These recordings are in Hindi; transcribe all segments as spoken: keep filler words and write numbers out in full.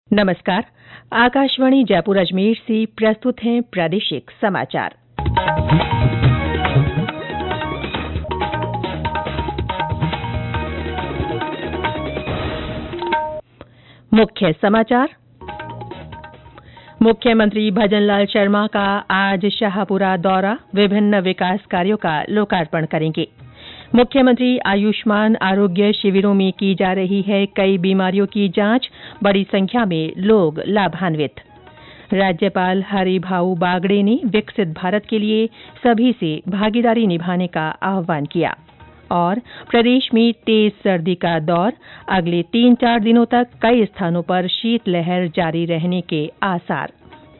नमस्कार। आकाशवाणी जयपुर अजमेर से प्रस्तुत हैं प्रादेशिक समाचार। मुख्य समाचार। मुख्यमंत्री भजनलाल शर्मा का आज शाहपुरा दौरा, विभिन्न विकास कार्यों का लोकार्पण करेंगे। मुख्यमंत्री आयुष्मान आरोग्य शिविरों में की जा रही है कई बीमारियों की जांच, बड़ी संख्या में लोग लाभान्वित। राज्यपाल हरिभाऊ बागड़े ने विकसित भारत के लिए सभी से भागीदारी निभाने का आह्वान किया। और प्रदेश में तेज सर्दी का दौर, अगले तीन चार दिनों तक कई स्थानों पर शीतलहर जारी रहने के आसार।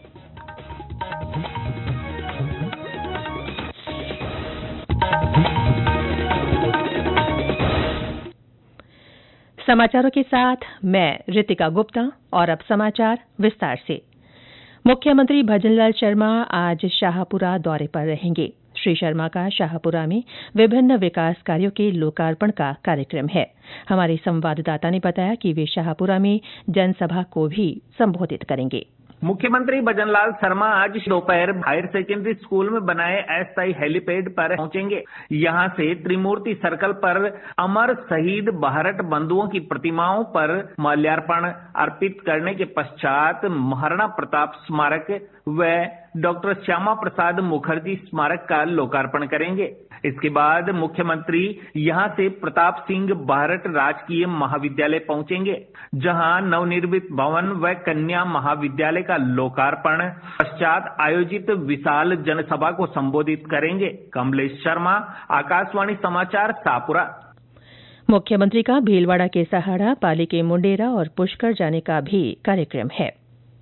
समाचारों के साथ मैं रितिका गुप्ता। और अब समाचार विस्तार से। मुख्यमंत्री भजनलाल शर्मा आज शाहपुरा दौरे पर रहेंगे। श्री शर्मा का शाहपुरा में विभिन्न विकास कार्यों के लोकार्पण का कार्यक्रम है। हमारे संवाददाता ने बताया कि वे शाहपुरा में जनसभा को भी संबोधित करेंगे। मुख्यमंत्री भजनलाल शर्मा आज दोपहर हायर सेकेंडरी स्कूल में बनाए अस्थायी हेलीपैड पर पहुंचेंगे। यहां से त्रिमूर्ति सर्कल पर अमर शहीद बहरट बंधुओं की प्रतिमाओं पर माल्यार्पण अर्पित करने के पश्चात महाराणा प्रताप स्मारक व डॉक्टर श्यामा प्रसाद मुखर्जी स्मारक का लोकार्पण करेंगे। इसके बाद मुख्यमंत्री यहां से प्रताप सिंह बहरट राजकीय महाविद्यालय पहुंचेंगे, जहां नवनिर्मित भवन व कन्या महाविद्यालय का लोकार्पण पश्चात आयोजित विशाल जनसभा को संबोधित करेंगे। कमलेश शर्मा, आकाशवाणी समाचार, शाहपुरा। मुख्यमंत्री का भीलवाड़ा के सहाड़ा, पाली के मुंडेरा और पुष्कर जाने का भी कार्यक्रम है।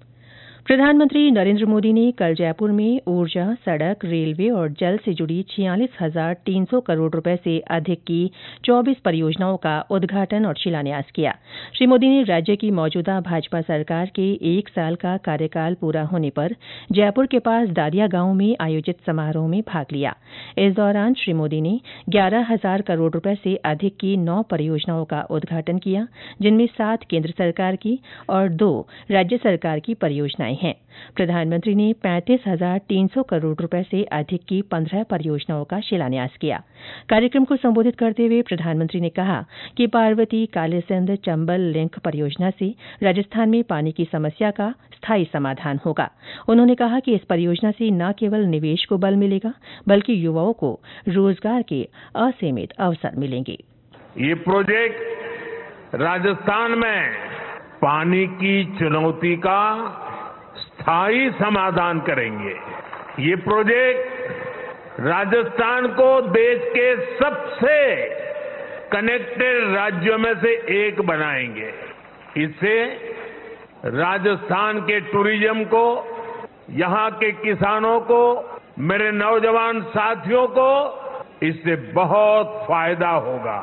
प्रधानमंत्री नरेंद्र मोदी ने कल जयपुर में ऊर्जा, सड़क, रेलवे और जल से जुड़ी छियालीस हजार तीन सौ करोड़ रुपए से अधिक की चौबीस परियोजनाओं का उद्घाटन और शिलान्यास किया। श्री मोदी ने राज्य की मौजूदा भाजपा सरकार के एक साल का कार्यकाल पूरा होने पर जयपुर के पास दारिया गांव में आयोजित समारोह में भाग लिया। इस दौरान श्री मोदी ने ग्यारह हजार करोड़ रुपए से अधिक की नौ परियोजनाओं का उद्घाटन किया, जिनमें सात केंद्र सरकार की और दो राज्य सरकार की परियोजनाएं हैं। प्रधानमंत्री ने पैंतीस हजार तीन सौ करोड़ रुपए से अधिक की पंद्रह परियोजनाओं का शिलान्यास किया। कार्यक्रम को संबोधित करते हुए प्रधानमंत्री ने कहा कि पार्वती कालीसिंध चंबल लिंक परियोजना से राजस्थान में पानी की समस्या का स्थायी समाधान होगा। उन्होंने कहा कि इस परियोजना से न केवल निवेश को बल मिलेगा, बल्कि युवाओं को रोजगार के असीमित अवसर मिलेंगे। ये प्रोजेक्ट राजस्थान में पानी की चुनौती का स्थायी समाधान करेंगे। ये प्रोजेक्ट राजस्थान को देश के सबसे कनेक्टेड राज्यों में से एक बनाएंगे। इससे राजस्थान के टूरिज्म को, यहां के किसानों को, मेरे नौजवान साथियों को इससे बहुत फायदा होगा।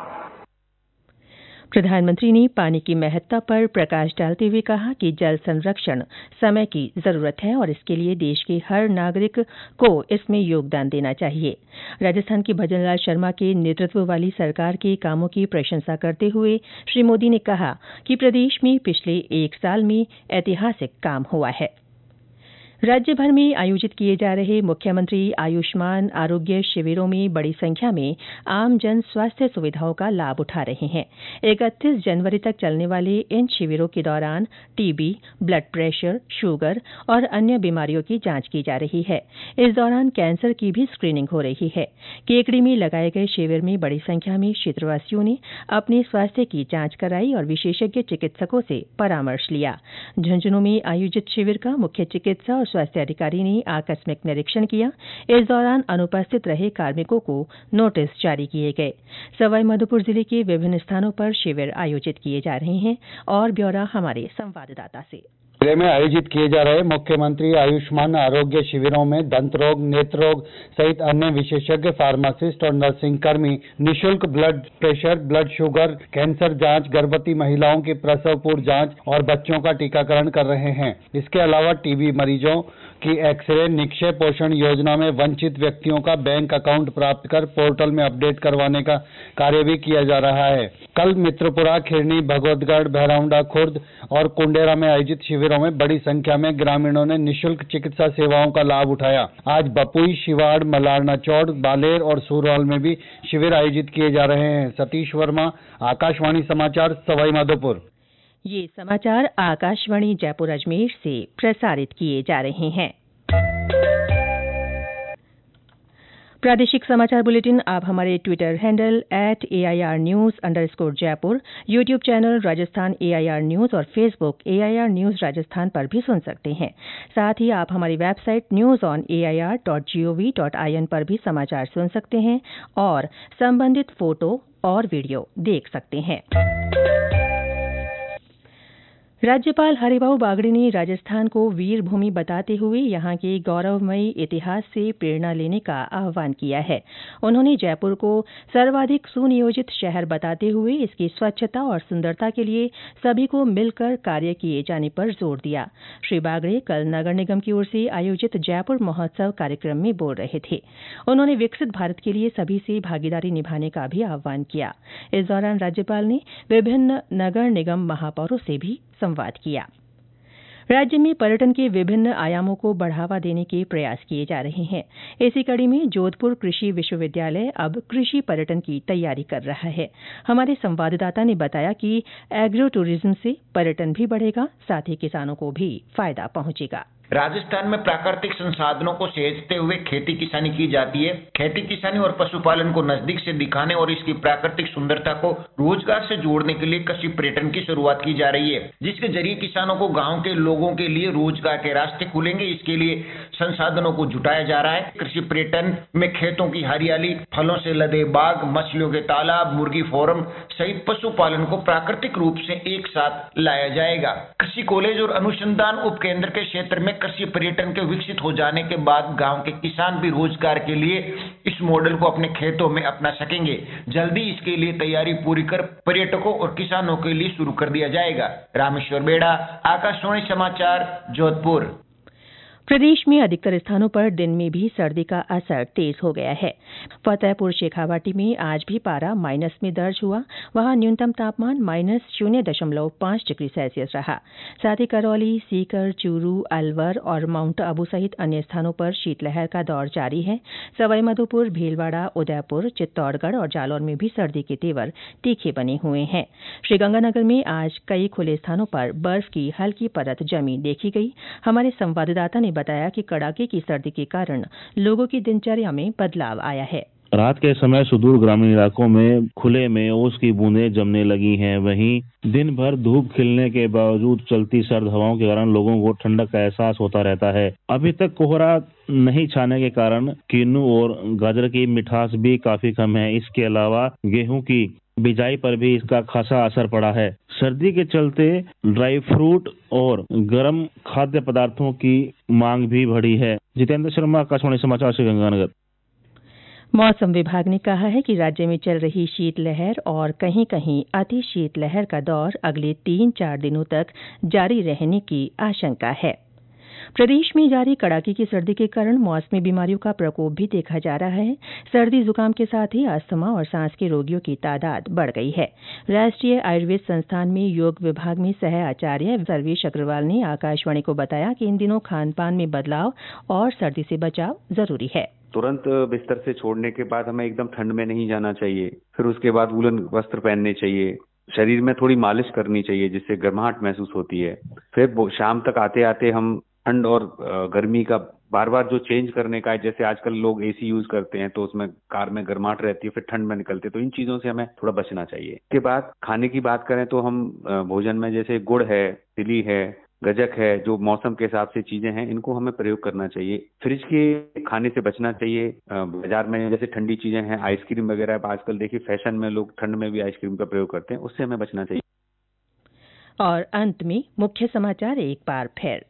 प्रधानमंत्री ने पानी की महत्ता पर प्रकाश डालते हुए कहा कि जल संरक्षण समय की जरूरत है और इसके लिए देश के हर नागरिक को इसमें योगदान देना चाहिए। राजस्थान की भजनलाल शर्मा के नेतृत्व वाली सरकार के कामों की प्रशंसा करते हुए श्री मोदी ने कहा कि प्रदेश में पिछले एक साल में ऐतिहासिक काम हुआ है। राज्य भर में आयोजित किए जा रहे मुख्यमंत्री आयुष्मान आरोग्य शिविरों में बड़ी संख्या में आम जन स्वास्थ्य सुविधाओं का लाभ उठा रहे हैं। इकतीस जनवरी तक चलने वाले इन शिविरों के दौरान टीबी, ब्लड प्रेशर, शुगर और अन्य बीमारियों की जांच की जा रही है। इस दौरान कैंसर की भी स्क्रीनिंग हो रही है। केकड़ी में लगाए गए शिविर में बड़ी संख्या में क्षेत्रवासियों ने अपने स्वास्थ्य की जांच कराई और विशेषज्ञ चिकित्सकों से परामर्श लिया। झुंझुनू में आयोजित शिविर का मुख्य चिकित्सा स्वास्थ्य अधिकारी ने आकस्मिक निरीक्षण किया। इस दौरान अनुपस्थित रहे कार्मिकों को नोटिस जारी किए गए। सवाईमाधोपुर जिले के विभिन्न स्थानों पर शिविर आयोजित किए जा रहे हैं। और ब्यौरा हमारे संवाददाता से। जिले में आयोजित किए जा रहे मुख्यमंत्री आयुष्मान आरोग्य शिविरों में दंत रोग, नेत्र रोग सहित अन्य विशेषज्ञ फार्मासिस्ट और नर्सिंग कर्मी निःशुल्क blood pressure, blood sugar, cancer जांच, गर्भवती महिलाओं की प्रसव पूर्व जांच और बच्चों का टीकाकरण कर रहे हैं। इसके अलावा टीबी मरीजों की एक्सरे, निक्षय पोषण योजना में वंचित व्यक्तियों का बैंक अकाउंट प्राप्त कर पोर्टल में अपडेट करवाने का कार्य भी किया जा रहा है। कल मित्रपुरा, खिरनी, भगवतगढ़, भैरवंडा, खुर्द और कुंडेरा में आयोजित शिविरों में बड़ी संख्या में ग्रामीणों ने निःशुल्क चिकित्सा सेवाओं का लाभ उठाया। आज बपुई, शिवाड़, मलारना चौड़, बालेर और सूरवाल में भी शिविर आयोजित किए जा रहे हैं। सतीश वर्मा, आकाशवाणी समाचार, सवाई माधोपुर। ये समाचार आकाशवाणी जयपुर अजमेर से प्रसारित किए जा रहे हैं। प्रादेशिक समाचार बुलेटिन आप हमारे Twitter handle at A I R news underscore Jaipur, YouTube channel Rajasthan A I R news और Facebook A I R news Rajasthan पर भी सुन सकते हैं। साथ ही आप हमारी website news on A I R dot G O V dot I N पर भी समाचार सुन सकते हैं और संबंधित फोटो और वीडियो देख सकते हैं। राज्यपाल हरिभाऊ बागड़े ने राजस्थान को वीर भूमि बताते हुए यहां के गौरवमयी इतिहास से प्रेरणा लेने का आह्वान किया है। उन्होंने जयपुर को सर्वाधिक सुनियोजित शहर बताते हुए इसकी स्वच्छता और सुंदरता के लिए सभी को मिलकर कार्य किए जाने पर जोर दिया। श्री बागड़े कल नगर निगम की ओर से आयोजित जयपुर महोत्सव कार्यक्रम में बोल रहे थे। उन्होंने विकसित भारत के लिए सभी से भागीदारी निभाने का भी आह्वान किया। इस दौरान राज्यपाल ने विभिन्न नगर निगम महापौरों से भी संवाद किया। राज्य में पर्यटन के विभिन्न आयामों को बढ़ावा देने के प्रयास किए जा रहे हैं। इसी कड़ी में जोधपुर कृषि विश्वविद्यालय अब कृषि पर्यटन की तैयारी कर रहा है। हमारे संवाददाता ने बताया कि एग्रो टूरिज्म से पर्यटन भी बढ़ेगा, साथ ही किसानों को भी फायदा पहुंचेगा। राजस्थान में प्राकृतिक संसाधनों को सहेजते हुए खेती किसानी की जाती है। खेती किसानी और पशुपालन को नजदीक से दिखाने और इसकी प्राकृतिक सुंदरता को रोजगार से जोड़ने के लिए कृषि पर्यटन की शुरुआत की जा रही है, जिसके जरिए किसानों को गांव के लोगों के लिए रोजगार के रास्ते खुलेंगे। इसके लिए संसाधनों को जुटाया जा रहा है। कृषि पर्यटन में खेतों की हरियाली, फलों से लदे बाग, मछलियों के तालाब, मुर्गी फार्म सहित पशुपालन को प्राकृतिक रूप से एक साथ लाया जाएगा। कृषि कॉलेज और अनुसंधान उपकेंद्र के क्षेत्र में कृषि पर्यटन के विकसित हो जाने के बाद गांव के किसान भी रोजगार के लिए इस मॉडल को अपने खेतों में अपना सकेंगे। जल्दी इसके लिए तैयारी पूरी कर पर्यटकों और किसानों के लिए शुरू कर दिया जाएगा। रामेश्वर बेड़ा, आकाशवाणी समाचार, जोधपुर। प्रदेश में अधिकतर स्थानों पर दिन में भी सर्दी का असर तेज हो गया है। फतेहपुर शेखावाटी में आज भी पारा माइनस में दर्ज हुआ। वहां न्यूनतम तापमान माइनस शून्य दशमलव पांच डिग्री सेल्सियस रहा। साथ ही करौली, सीकर, चूरू, अलवर और माउंट आबू सहित अन्य स्थानों पर शीतलहर का दौर जारी है। सवाईमाधोपुर, भीलवाड़ा, उदयपुर, चित्तौड़गढ़ और जालौर में भी सर्दी के तेवर तीखे बने हुए हैं। श्रीगंगानगर में आज कई खुले स्थानों पर बर्फ की हल्की परत जमी देखी गई। हमारे संवाददाता ने बताया कि कड़ाके की सर्दी के कारण लोगों की दिनचर्या में बदलाव आया है। रात के समय सुदूर ग्रामीण इलाकों में खुले में ओस की बूंदें जमने लगी हैं। वहीं दिन भर धूप खिलने के बावजूद चलती सर्द हवाओं के कारण लोगों को ठंडक का एहसास होता रहता है। अभी तक कोहरा नहीं छाने के कारण किन्नू और गाजर की मिठास भी काफी कम है। इसके अलावा गेहूं की बिजाई पर भी इसका खासा असर पड़ा है। सर्दी के चलते ड्राई फ्रूट और गर्म खाद्य पदार्थों की मांग भी बढ़ी है। जितेंद्र शर्मा, आकाशवाणी समाचार, श्रीगंगानगर। मौसम विभाग ने कहा है कि राज्य में चल रही शीतलहर और कहीं कहीं अति शीतलहर का दौर अगले तीन चार दिनों तक जारी रहने की आशंका है। प्रदेश में जारी कड़ाके की सर्दी के कारण मौसमी बीमारियों का प्रकोप भी देखा जा रहा है। सर्दी जुकाम के साथ ही अस्थमा और सांस के रोगियों की तादाद बढ़ गई है। राष्ट्रीय आयुर्वेद संस्थान में योग विभाग में सह आचार्य सर्वेश अग्रवाल ने आकाशवाणी को बताया कि इन दिनों खान पान में बदलाव और सर्दी से बचाव जरूरी है। तुरंत बिस्तर से छोड़ने के बाद हमें एकदम ठंड में नहीं जाना चाहिए। फिर उसके बाद वूलन वस्त्र पहनने चाहिए। शरीर में थोड़ी मालिश करनी चाहिए जिससे गर्माहट महसूस होती है। फिर शाम तक आते आते हम ठंड और गर्मी का बार बार जो चेंज करने का है, जैसे आजकल लोग एसी यूज करते हैं तो उसमें कार में गर्माहट रहती है, फिर ठंड में निकलते हैं, तो इन चीजों से हमें थोड़ा बचना चाहिए। इसके बाद खाने की बात करें तो हम भोजन में जैसे गुड़ है, तिली है, गजक है, जो मौसम के हिसाब से चीजें हैं, इनको हमें प्रयोग करना चाहिए। फ्रिज के खाने से बचना चाहिए। बाजार में जैसे ठंडी चीजें हैं, आइसक्रीम वगैरह, आजकल देखिए फैशन में लोग ठंड में भी आइसक्रीम का प्रयोग करते हैं, उससे हमें बचना चाहिए। और अंत में मुख्य समाचार एक बार फिर।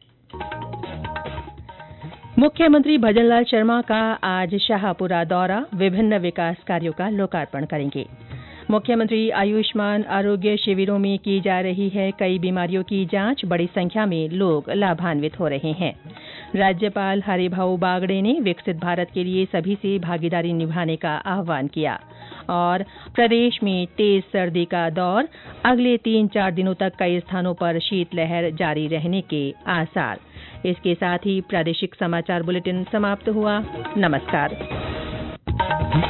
मुख्यमंत्री भजनलाल शर्मा का आज शाहपुरा दौरा, विभिन्न विकास कार्यों का लोकार्पण करेंगे। मुख्यमंत्री आयुष्मान आरोग्य शिविरों में की जा रही है कई बीमारियों की जांच, बड़ी संख्या में लोग लाभान्वित हो रहे हैं। राज्यपाल हरिभाऊ बागड़े ने विकसित भारत के लिए सभी से भागीदारी निभाने का आह्वान किया। और प्रदेश में तेज सर्दी का दौर, अगले तीन चार दिनों तक कई स्थानों पर शीतलहर जारी रहने के आसार। इसके साथ ही प्रादेशिक समाचार बुलेटिन समाप्त हुआ। नमस्कार।